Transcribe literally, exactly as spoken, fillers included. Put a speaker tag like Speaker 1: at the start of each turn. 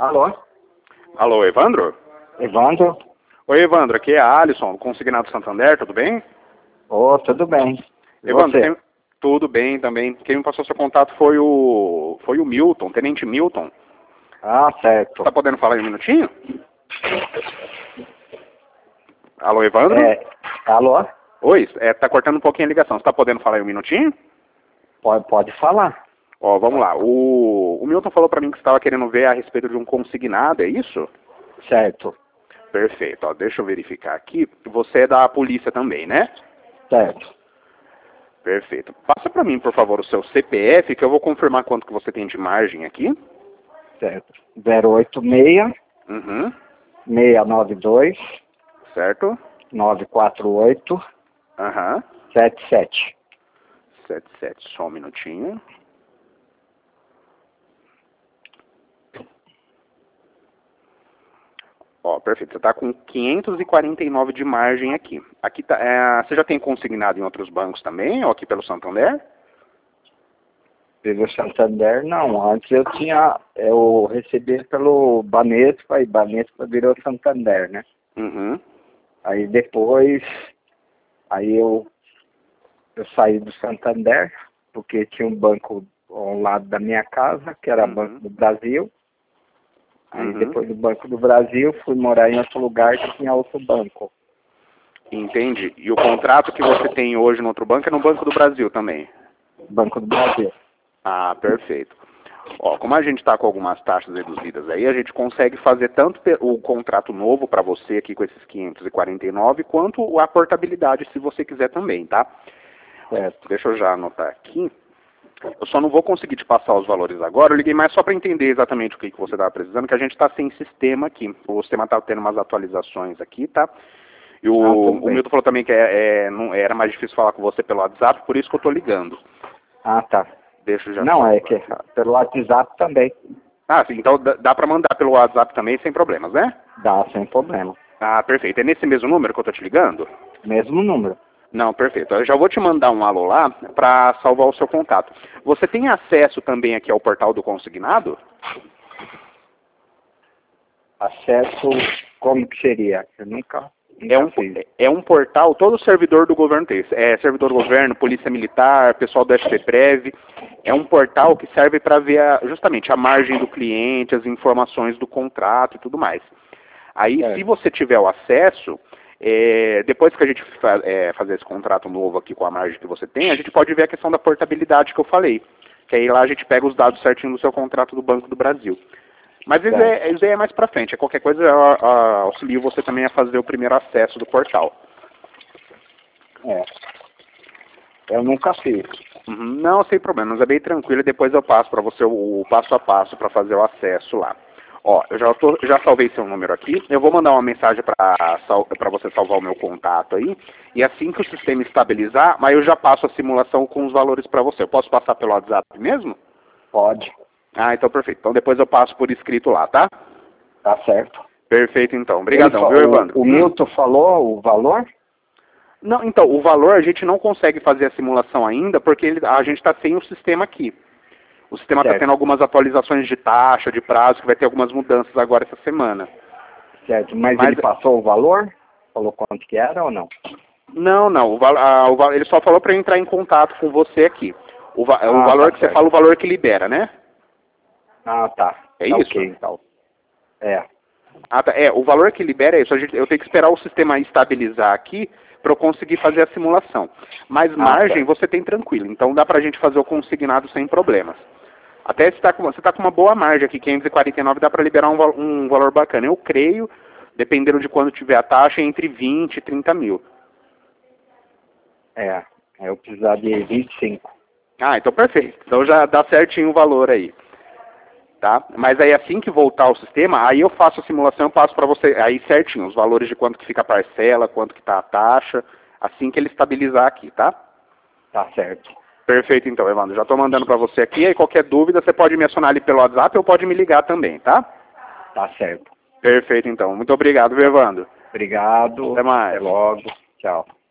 Speaker 1: Alô?
Speaker 2: Alô, Evandro?
Speaker 1: Evandro?
Speaker 2: Oi, Evandro, aqui é a Alisson, do Consignado Santander, tudo bem?
Speaker 1: Ô, tudo bem. E
Speaker 2: Evandro,
Speaker 1: você?
Speaker 2: quem... tudo bem também. Quem me passou seu contato foi o foi o Milton, Tenente Milton.
Speaker 1: Ah, certo.
Speaker 2: Tá podendo falar aí um minutinho? Alô, Evandro?
Speaker 1: É, alô?
Speaker 2: Oi, é, tá cortando um pouquinho a ligação. Você tá podendo falar aí um minutinho?
Speaker 1: Pode, pode falar.
Speaker 2: Ó, vamos lá. O, o Milton falou pra mim que você estava querendo ver a respeito de um consignado, é isso?
Speaker 1: Certo.
Speaker 2: Perfeito. Ó, deixa eu verificar aqui. Você é da polícia também, né?
Speaker 1: Certo.
Speaker 2: Perfeito. Passa pra mim, por favor, o seu C P F, que eu vou confirmar quanto que você tem de margem aqui.
Speaker 1: Certo. zero oito seis,
Speaker 2: Uhum.
Speaker 1: seis nove dois,
Speaker 2: Certo?
Speaker 1: nove quatro oito,
Speaker 2: Aham.
Speaker 1: sete sete.
Speaker 2: sete sete, só um minutinho. Ó, perfeito. Você está com quinhentos e quarenta e nove de margem aqui. Aqui tá, é, você já tem consignado em outros bancos também, ou aqui pelo Santander?
Speaker 1: Pelo Santander, não. Antes eu tinha, eu recebi pelo Banespa, e Banespa virou Santander, né?
Speaker 2: Uhum.
Speaker 1: Aí depois, aí eu, eu saí do Santander, porque tinha um banco ao lado da minha casa, que era
Speaker 2: Uhum.
Speaker 1: Banco do Brasil. Aí
Speaker 2: Uhum.
Speaker 1: depois do Banco do Brasil, fui morar em outro lugar que tinha outro banco.
Speaker 2: Entende? E o contrato que você tem hoje no outro banco é no Banco do Brasil também?
Speaker 1: Banco do Brasil.
Speaker 2: Ah, perfeito. Ó, como a gente está com algumas taxas reduzidas aí, a gente consegue fazer tanto o contrato novo para você aqui com esses quinhentos e quarenta e nove, quanto a portabilidade, se você quiser também, tá?
Speaker 1: Certo.
Speaker 2: Deixa eu já anotar aqui. Eu só não vou conseguir te passar os valores agora, eu liguei mais só para entender exatamente o que, que você estava precisando, que a gente está sem sistema aqui. O sistema está tendo umas atualizações aqui, tá? E o,
Speaker 1: Ah, tudo
Speaker 2: o
Speaker 1: bem.
Speaker 2: Milton falou também que é, é, não, era mais difícil falar com você pelo WhatsApp, por isso que eu estou ligando.
Speaker 1: Ah, tá.
Speaker 2: Deixa eu já
Speaker 1: Não, é
Speaker 2: salvar
Speaker 1: que
Speaker 2: aqui.
Speaker 1: pelo WhatsApp também.
Speaker 2: Ah, sim, então dá, dá para mandar pelo WhatsApp também sem problemas, né?
Speaker 1: Dá, sem problema.
Speaker 2: Ah, perfeito. É nesse mesmo número que eu estou te ligando?
Speaker 1: Mesmo número.
Speaker 2: Não, perfeito. Eu já vou te mandar um alô lá para salvar o seu contato. Você tem acesso também aqui ao portal do consignado?
Speaker 1: Acesso, como que seria? Eu nunca, nunca
Speaker 2: É um,
Speaker 1: fiz.
Speaker 2: é um portal, todo servidor do governo tem. É servidor do governo, polícia militar, pessoal do S P Prev. É um portal que serve para ver a, justamente a margem do cliente, as informações do contrato e tudo mais. Aí,
Speaker 1: É.
Speaker 2: se você tiver o acesso, é, depois que a gente fa é, fazer esse contrato novo aqui com a margem que você tem, a gente pode ver a questão da portabilidade que eu falei. Que aí lá a gente pega os dados certinho do seu contrato do Banco do Brasil. Mas isso é, isso é mais pra frente. É qualquer coisa, eu, eu auxilio você também a fazer o primeiro acesso do portal.
Speaker 1: É. Eu nunca fiz.
Speaker 2: Uhum, não, sem problemas, é bem tranquilo. Depois eu passo para você o, o passo a passo para fazer o acesso lá. Ó, eu já, tô, já salvei seu número aqui. Eu vou mandar uma mensagem para sal, para você salvar o meu contato aí. E assim que o sistema estabilizar, aí eu já passo a simulação com os valores para você. Eu posso passar pelo WhatsApp mesmo?
Speaker 1: Pode.
Speaker 2: Ah, então perfeito. Então depois eu passo por escrito lá, tá?
Speaker 1: Tá certo.
Speaker 2: Perfeito, então.
Speaker 1: Ele
Speaker 2: Obrigadão,
Speaker 1: fa-
Speaker 2: viu,
Speaker 1: o,
Speaker 2: Evandro?
Speaker 1: o
Speaker 2: Hum.
Speaker 1: Milton falou o valor?
Speaker 2: Não, então, o valor a gente não consegue fazer a simulação ainda porque ele, a gente está sem o sistema aqui. O sistema está
Speaker 1: Certo.
Speaker 2: tendo algumas atualizações de taxa, de prazo, que vai ter algumas mudanças agora essa semana.
Speaker 1: Certo. Mas,
Speaker 2: Mas-
Speaker 1: ele passou o valor? Falou quanto que era ou não?
Speaker 2: Não, não, o, val- a- o val- ele só falou para entrar em contato com você aqui. O, va- o
Speaker 1: Ah,
Speaker 2: valor
Speaker 1: tá
Speaker 2: que você
Speaker 1: certo.
Speaker 2: fala, o valor que libera, né?
Speaker 1: Ah, tá.
Speaker 2: É
Speaker 1: Tá
Speaker 2: isso?
Speaker 1: ok, então. É.
Speaker 2: Ah, tá. É, o valor que libera é isso. A gente, eu tenho que esperar o sistema estabilizar aqui para eu conseguir fazer a simulação. Mas margem
Speaker 1: certo.
Speaker 2: você tem tranquilo. Então dá para a gente fazer o consignado sem problemas. Até se tá com, você está com uma boa margem aqui, quinhentos e quarenta e nove, dá para liberar um, val- um valor bacana. Eu creio, dependendo de quando tiver a taxa, entre vinte e trinta mil.
Speaker 1: É. Eu precisar de vinte e cinco.
Speaker 2: Ah, então perfeito. Então já dá certinho o valor aí. Tá? Mas aí assim que voltar ao sistema, aí eu faço a simulação, eu passo para você aí certinho, os valores de quanto que fica a parcela, quanto que está a taxa, assim que ele estabilizar aqui, tá?
Speaker 1: Tá certo.
Speaker 2: Perfeito então, Evandro. Já estou mandando para você aqui, aí qualquer dúvida você pode me acionar ali pelo WhatsApp ou pode me ligar também, tá?
Speaker 1: Tá certo.
Speaker 2: Perfeito então. Muito obrigado, viu, Evandro?
Speaker 1: Obrigado.
Speaker 2: Até mais.
Speaker 1: Até logo. Tchau.